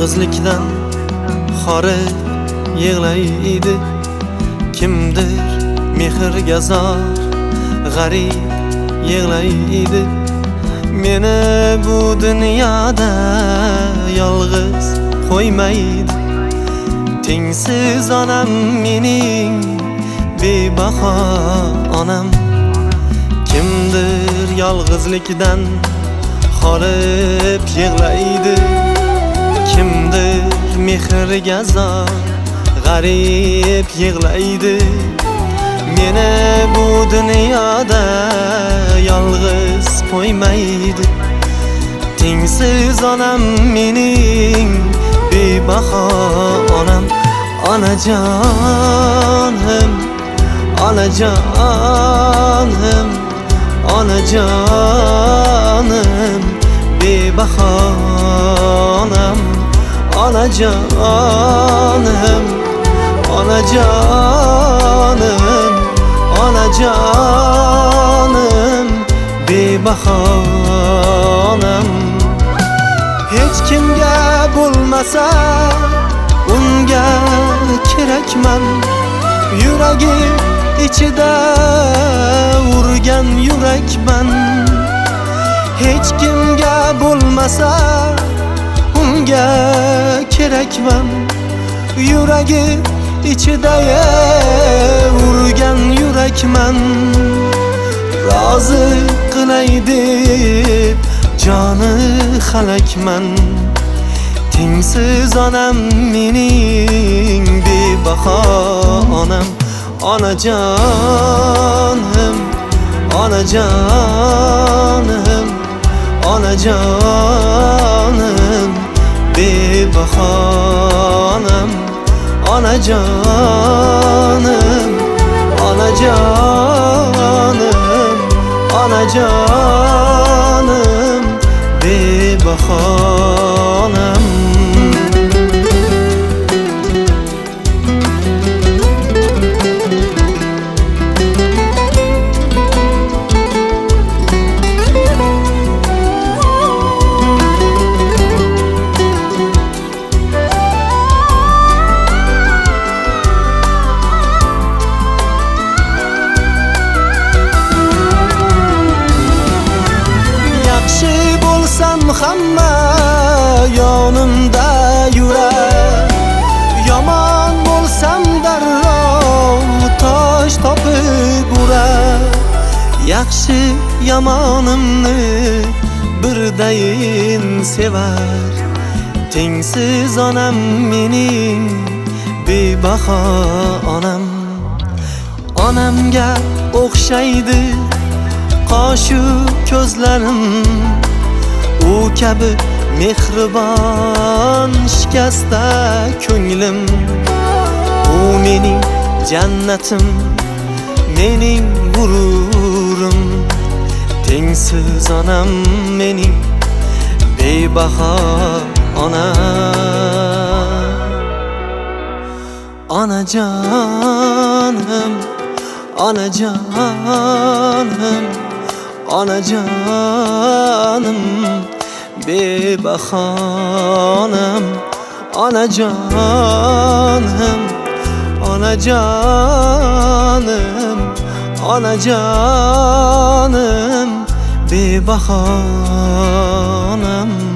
yolg'izlikdan horib yig'laydi. Kimdir mehrga zor g'arib yig'laydi. Meni bu dunyoda yolg'iz qo'ymaydi. Tengsiz onam mening, bebaho onam. Kimdir yolg'izlikdan horib yig'laydi. Kimdir mehrga zor g'arib yig'laydi. Meni bu dunyoda yolg'iz qo'ymaydi. Tengsiz onam mening, bebaho onam. Onajonim, onajonim, onajonim, bebaho onam. Onajonim, onajonim, onajonim, bebaho onam. Hech kimga bo'lmasa unga kerakman. Yuragi ichida urgan yurakman. Hech kimga bo'lmasa unga kerakman. Yuragi ichida urgan yurakman. Rozi qilay deb joni halakman. Tengsiz onam mening, bebaho onam. Onajonim, onajonim, onajonim, bebaho onam. Onajonim, onajonim, onajonim, bebaho onam. Hamma yonimda yurar. Yomon bo'lsam darrov tosh topib urar. Yaxshi yomonimni birdayin sevar. Tengsiz onam mening, bebaho onam. Onamga o'xshaydi qoshu ko'zlarim. U kabi mehribon shikasta ko'nglim. U mening jannatim, mening gururim. Tengsiz onam mening, bebaho onam. Onajonim, onajonim, onajonim, bebaho onam. Onajonim, onajonim, onajonim, bebaho onam.